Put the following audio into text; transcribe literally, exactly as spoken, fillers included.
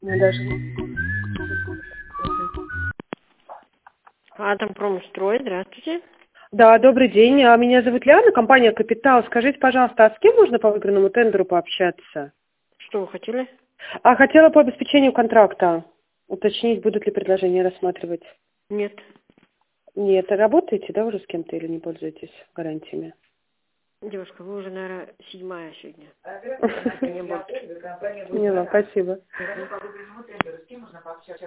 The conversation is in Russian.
Я даже... Атомпромстрой, здравствуйте. Да, добрый день. А, Меня зовут Лиана, компания «Капитал». Скажите, пожалуйста, а с кем можно по выигранному тендеру пообщаться? Что вы хотели? А хотела по обеспечению контракта уточнить, будут ли предложения рассматривать. Нет. Нет, а работаете, да, уже с кем-то или не пользуетесь гарантиями? Девушка, вы уже, наверное, седьмая сегодня. Не будет. Поняла, спасибо.